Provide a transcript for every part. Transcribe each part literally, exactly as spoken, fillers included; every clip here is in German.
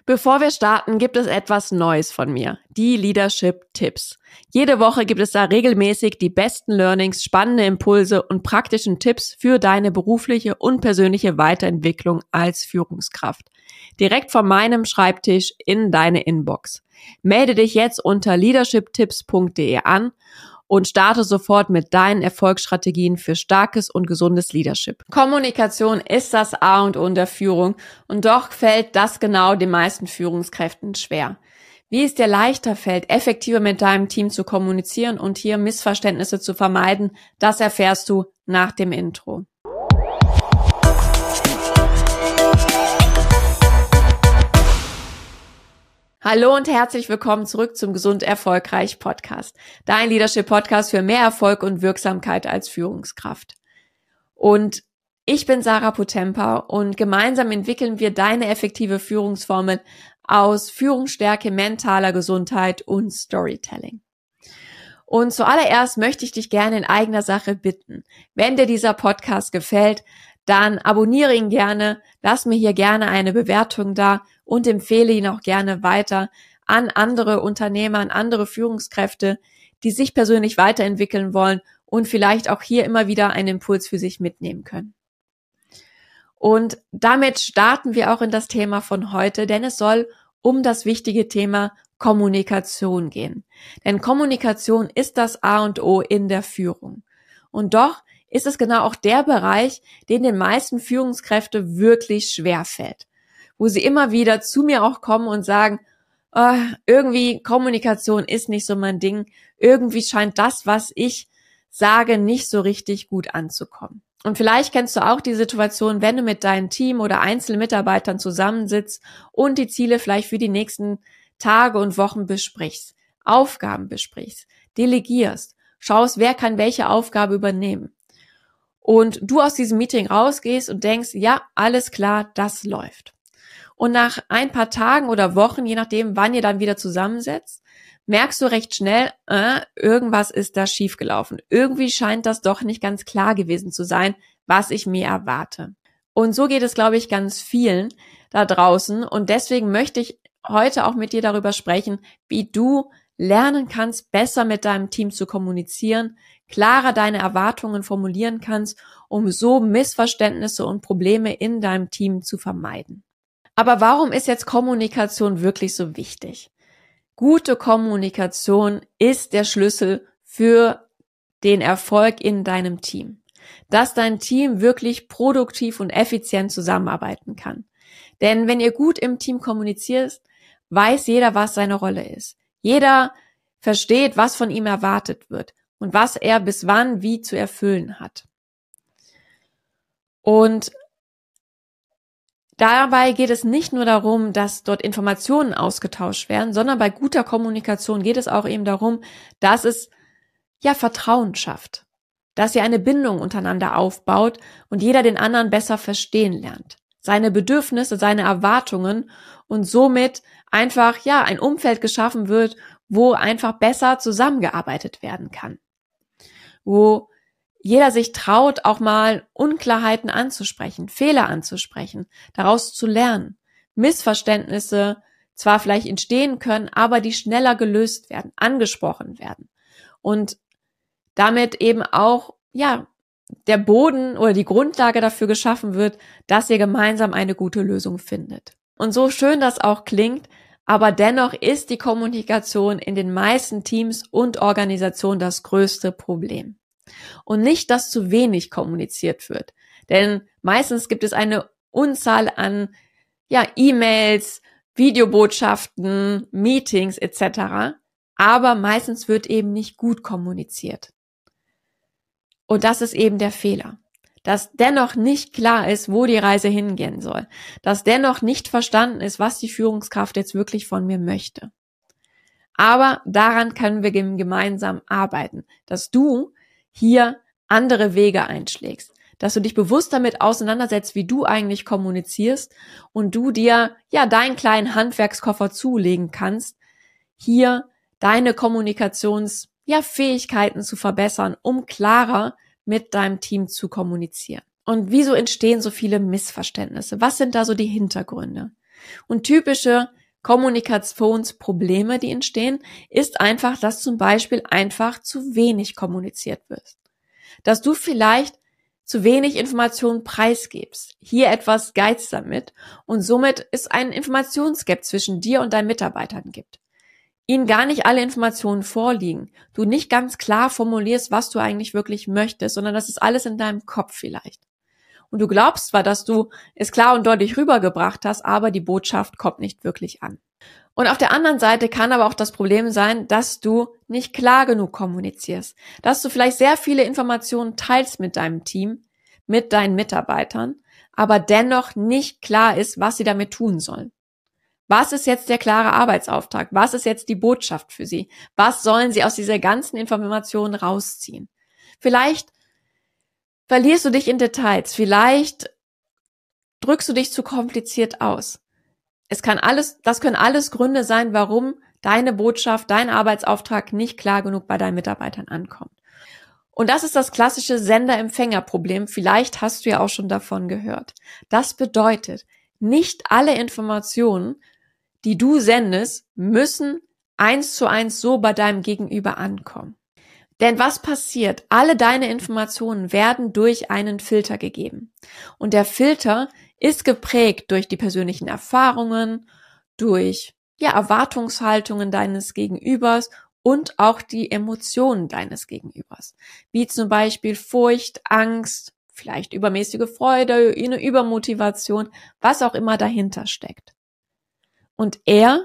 Bevor wir starten, gibt es etwas Neues von mir, die Leadership Tipps. Jede Woche gibt es da regelmäßig die besten Learnings, spannende Impulse und praktischen Tipps für deine berufliche und persönliche Weiterentwicklung als Führungskraft. Direkt von meinem Schreibtisch in deine Inbox. Melde dich jetzt unter leadership tipps punkt de an und starte sofort mit deinen Erfolgsstrategien für starkes und gesundes Leadership. Kommunikation ist das A und O in der Führung und doch fällt das genau den meisten Führungskräften schwer. Wie es dir leichter fällt, effektiver mit deinem Team zu kommunizieren und hier Missverständnisse zu vermeiden, das erfährst du nach dem Intro. Hallo und herzlich willkommen zurück zum Gesund Erfolgreich Podcast. Dein Leadership Podcast für mehr Erfolg und Wirksamkeit als Führungskraft. Und ich bin Sarah Potempa und gemeinsam entwickeln wir deine effektive Führungsformel aus Führungsstärke, mentaler Gesundheit und Storytelling. Und zuallererst möchte ich dich gerne in eigener Sache bitten, wenn dir dieser Podcast gefällt, dann abonniere ihn gerne, lass mir hier gerne eine Bewertung da und empfehle ihn auch gerne weiter an andere Unternehmer, an andere Führungskräfte, die sich persönlich weiterentwickeln wollen und vielleicht auch hier immer wieder einen Impuls für sich mitnehmen können. Und damit starten wir auch in das Thema von heute, denn es soll um das wichtige Thema Kommunikation gehen. Denn Kommunikation ist das A und O in der Führung. Und doch ist es genau auch der Bereich, den den meisten Führungskräfte wirklich schwer fällt. Wo sie immer wieder zu mir auch kommen und sagen, oh, irgendwie Kommunikation ist nicht so mein Ding. Irgendwie scheint das, was ich sage, nicht so richtig gut anzukommen. Und vielleicht kennst du auch die Situation, wenn du mit deinem Team oder einzelnen Mitarbeitern zusammensitzt und die Ziele vielleicht für die nächsten Tage und Wochen besprichst, Aufgaben besprichst, delegierst, schaust, wer kann welche Aufgabe übernehmen. Und du aus diesem Meeting rausgehst und denkst, ja, alles klar, das läuft. Und nach ein paar Tagen oder Wochen, je nachdem, wann ihr dann wieder zusammensetzt, merkst du recht schnell, äh, irgendwas ist da schiefgelaufen. Irgendwie scheint das doch nicht ganz klar gewesen zu sein, was ich mir erwarte. Und so geht es, glaube ich, ganz vielen da draußen. Und deswegen möchte ich heute auch mit dir darüber sprechen, wie du lernen kannst, besser mit deinem Team zu kommunizieren, klarer deine Erwartungen formulieren kannst, um so Missverständnisse und Probleme in deinem Team zu vermeiden. Aber warum ist jetzt Kommunikation wirklich so wichtig? Gute Kommunikation ist der Schlüssel für den Erfolg in deinem Team. Dass dein Team wirklich produktiv und effizient zusammenarbeiten kann. Denn wenn ihr gut im Team kommuniziert, weiß jeder, was seine Rolle ist. Jeder versteht, was von ihm erwartet wird und was er bis wann wie zu erfüllen hat. Und dabei geht es nicht nur darum, dass dort Informationen ausgetauscht werden, sondern bei guter Kommunikation geht es auch eben darum, dass es ja Vertrauen schafft, dass ihr eine Bindung untereinander aufbaut und jeder den anderen besser verstehen lernt, seine Bedürfnisse, seine Erwartungen und somit einfach ja ein Umfeld geschaffen wird, wo einfach besser zusammengearbeitet werden kann, wo jeder sich traut, auch mal Unklarheiten anzusprechen, Fehler anzusprechen, daraus zu lernen, Missverständnisse zwar vielleicht entstehen können, aber die schneller gelöst werden, angesprochen werden und damit eben auch ja der Boden oder die Grundlage dafür geschaffen wird, dass ihr gemeinsam eine gute Lösung findet. Und so schön das auch klingt, aber dennoch ist die Kommunikation in den meisten Teams und Organisationen das größte Problem. Und nicht, dass zu wenig kommuniziert wird. Denn meistens gibt es eine Unzahl an ja, E-Mails, Videobotschaften, Meetings et cetera. Aber meistens wird eben nicht gut kommuniziert. Und das ist eben der Fehler. Dass dennoch nicht klar ist, wo die Reise hingehen soll. Dass dennoch nicht verstanden ist, was die Führungskraft jetzt wirklich von mir möchte. Aber daran können wir gemeinsam arbeiten, dass du hier andere Wege einschlägst, dass du dich bewusst damit auseinandersetzt, wie du eigentlich kommunizierst und du dir ja deinen kleinen Handwerkskoffer zulegen kannst, hier deine Kommunikations ja Fähigkeiten zu verbessern, um klarer mit deinem Team zu kommunizieren. Und wieso entstehen so viele Missverständnisse? Was sind da so die Hintergründe? Und typische Kommunikationsprobleme, die entstehen, ist einfach, dass zum Beispiel einfach zu wenig kommuniziert wird. Dass du vielleicht zu wenig Informationen preisgibst, hier etwas Geiz damit und somit es einen Informationsgap zwischen dir und deinen Mitarbeitern gibt. Ihnen gar nicht alle Informationen vorliegen, du nicht ganz klar formulierst, was du eigentlich wirklich möchtest, sondern das ist alles in deinem Kopf vielleicht. Und du glaubst zwar, dass du es klar und deutlich rübergebracht hast, aber die Botschaft kommt nicht wirklich an. Und auf der anderen Seite kann aber auch das Problem sein, dass du nicht klar genug kommunizierst, dass du vielleicht sehr viele Informationen teilst mit deinem Team, mit deinen Mitarbeitern, aber dennoch nicht klar ist, was sie damit tun sollen. Was ist jetzt der klare Arbeitsauftrag? Was ist jetzt die Botschaft für sie? Was sollen sie aus dieser ganzen Information rausziehen? Vielleicht verlierst du dich in Details. Vielleicht drückst du dich zu kompliziert aus. Es kann alles, das können alles Gründe sein, warum deine Botschaft, dein Arbeitsauftrag nicht klar genug bei deinen Mitarbeitern ankommt. Und das ist das klassische Sender-Empfänger-Problem. Vielleicht hast du ja auch schon davon gehört. Das bedeutet, nicht alle Informationen, die du sendest, müssen eins zu eins so bei deinem Gegenüber ankommen. Denn was passiert? Alle deine Informationen werden durch einen Filter gegeben. Und der Filter ist geprägt durch die persönlichen Erfahrungen, durch ja, Erwartungshaltungen deines Gegenübers und auch die Emotionen deines Gegenübers. Wie zum Beispiel Furcht, Angst, vielleicht übermäßige Freude, eine Übermotivation, was auch immer dahinter steckt. Und er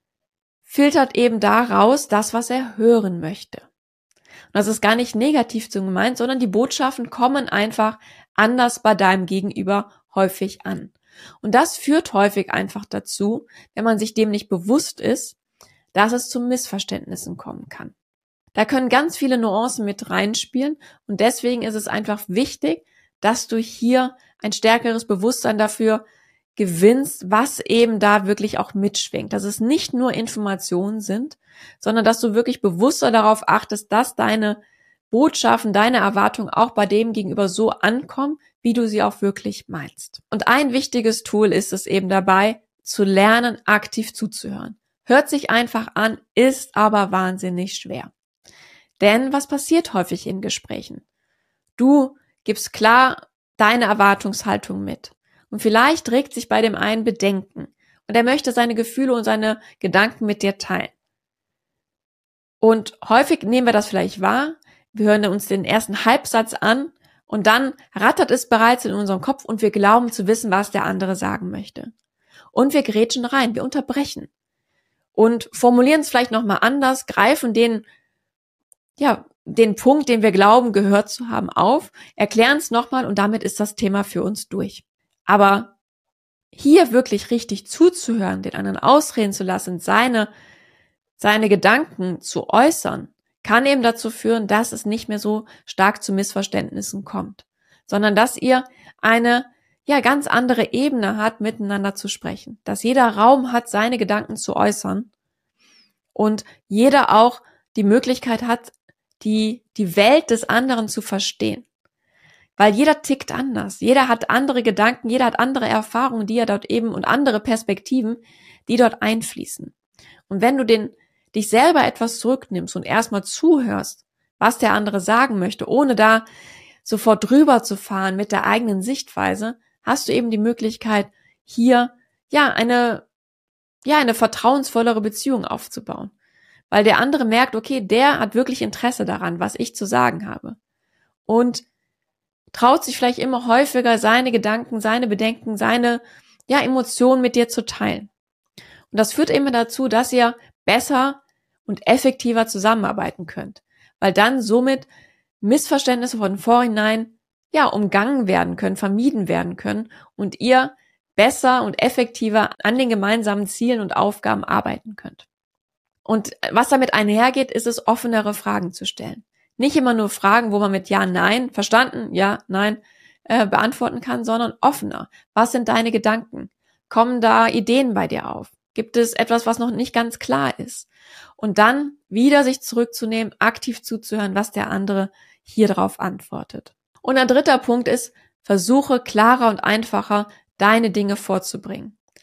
filtert eben daraus das, was er hören möchte. Und das ist gar nicht negativ zu gemeint, sondern die Botschaften kommen einfach anders bei deinem Gegenüber häufig an. Und das führt häufig einfach dazu, wenn man sich dem nicht bewusst ist, dass es zu Missverständnissen kommen kann. Da können ganz viele Nuancen mit reinspielen und deswegen ist es einfach wichtig, dass du hier ein stärkeres Bewusstsein dafür gewinnst, was eben da wirklich auch mitschwingt. Dass es nicht nur Informationen sind, sondern dass du wirklich bewusster darauf achtest, dass deine Botschaften, deine Erwartungen auch bei dem Gegenüber so ankommen, wie du sie auch wirklich meinst. Und ein wichtiges Tool ist es eben dabei, zu lernen, aktiv zuzuhören. Hört sich einfach an, ist aber wahnsinnig schwer. Denn was passiert häufig in Gesprächen? Du gibst klar deine Erwartungshaltung mit. Und vielleicht regt sich bei dem einen Bedenken. Und er möchte seine Gefühle und seine Gedanken mit dir teilen. Und häufig nehmen wir das vielleicht wahr. Wir hören uns den ersten Halbsatz an und dann rattert es bereits in unserem Kopf und wir glauben zu wissen, was der andere sagen möchte. Und wir grätschen rein, wir unterbrechen. Und formulieren es vielleicht nochmal anders, greifen den, ja, den Punkt, den wir glauben, gehört zu haben, auf, erklären es nochmal und damit ist das Thema für uns durch. Aber hier wirklich richtig zuzuhören, den anderen ausreden zu lassen, seine, seine Gedanken zu äußern, kann eben dazu führen, dass es nicht mehr so stark zu Missverständnissen kommt, sondern dass ihr eine ja ganz andere Ebene hat, miteinander zu sprechen, dass jeder Raum hat, seine Gedanken zu äußern und jeder auch die Möglichkeit hat, die, die Welt des anderen zu verstehen. Weil jeder tickt anders, jeder hat andere Gedanken, jeder hat andere Erfahrungen, die er dort eben und andere Perspektiven, die dort einfließen. Und wenn du den, dich selber etwas zurücknimmst und erstmal zuhörst, was der andere sagen möchte, ohne da sofort drüber zu fahren mit der eigenen Sichtweise, hast du eben die Möglichkeit, hier ja eine ja eine vertrauensvollere Beziehung aufzubauen. Weil der andere merkt, okay, der hat wirklich Interesse daran, was ich zu sagen habe. Und traut sich vielleicht immer häufiger, seine Gedanken, seine Bedenken, seine ja, Emotionen mit dir zu teilen. Und das führt immer dazu, dass ihr besser und effektiver zusammenarbeiten könnt. Weil dann somit Missverständnisse von vornherein ja umgangen werden können, vermieden werden können und ihr besser und effektiver an den gemeinsamen Zielen und Aufgaben arbeiten könnt. Und was damit einhergeht, ist es, offenere Fragen zu stellen. Nicht immer nur Fragen, wo man mit Ja, Nein, verstanden, Ja, Nein äh, beantworten kann, sondern offener. Was sind deine Gedanken? Kommen da Ideen bei dir auf? Gibt es etwas, was noch nicht ganz klar ist? Und dann wieder sich zurückzunehmen, aktiv zuzuhören, was der andere hier drauf antwortet. Und ein dritter Punkt ist, versuche klarer und einfacher deine Dinge vorzubringen.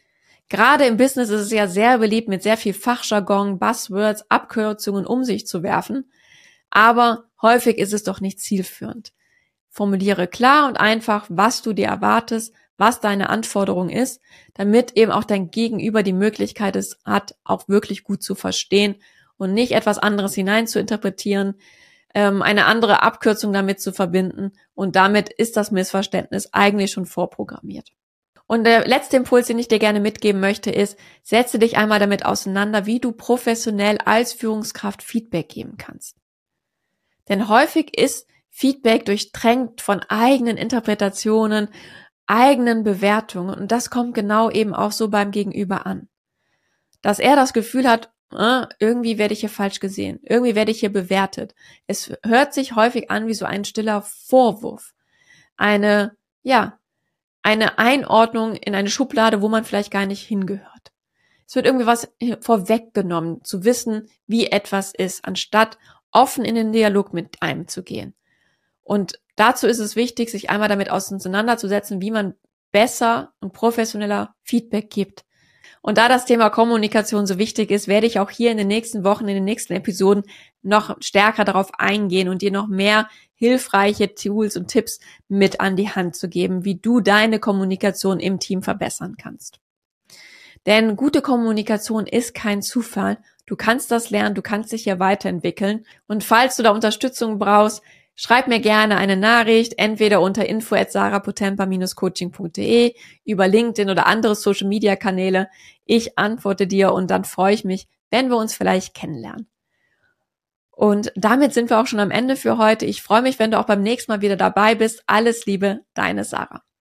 Gerade im Business ist es ja sehr beliebt, mit sehr viel Fachjargon, Buzzwords, Abkürzungen um sich zu werfen. Aber häufig ist es doch nicht zielführend. Formuliere klar und einfach, was du dir erwartest, was deine Anforderung ist, damit eben auch dein Gegenüber die Möglichkeit es hat, auch wirklich gut zu verstehen und nicht etwas anderes hinein zu interpretieren, ähm, eine andere Abkürzung damit zu verbinden, und damit ist das Missverständnis eigentlich schon vorprogrammiert. Und der letzte Impuls, den ich dir gerne mitgeben möchte, ist, setze dich einmal damit auseinander, wie du professionell als Führungskraft Feedback geben kannst. Denn häufig ist Feedback durchtränkt von eigenen Interpretationen, eigenen Bewertungen, und das kommt genau eben auch so beim Gegenüber an. Dass er das Gefühl hat, äh, irgendwie werde ich hier falsch gesehen, irgendwie werde ich hier bewertet. Es hört sich häufig an wie so ein stiller Vorwurf. Eine, ja, eine Einordnung in eine Schublade, wo man vielleicht gar nicht hingehört. Es wird irgendwie was vorweggenommen, zu wissen, wie etwas ist, anstatt offen in den Dialog mit einem zu gehen. Und dazu ist es wichtig, sich einmal damit auseinanderzusetzen, wie man besser und professioneller Feedback gibt. Und da das Thema Kommunikation so wichtig ist, werde ich auch hier in den nächsten Wochen, in den nächsten Episoden noch stärker darauf eingehen und dir noch mehr hilfreiche Tools und Tipps mit an die Hand zu geben, wie du deine Kommunikation im Team verbessern kannst. Denn gute Kommunikation ist kein Zufall. Du kannst das lernen, du kannst dich ja weiterentwickeln. Und falls du da Unterstützung brauchst, schreib mir gerne eine Nachricht, entweder unter info at sarapotempa dash coaching punkt de, über LinkedIn oder andere Social-Media-Kanäle. Ich antworte dir und dann freue ich mich, wenn wir uns vielleicht kennenlernen. Und damit sind wir auch schon am Ende für heute. Ich freue mich, wenn du auch beim nächsten Mal wieder dabei bist. Alles Liebe, deine Sarah.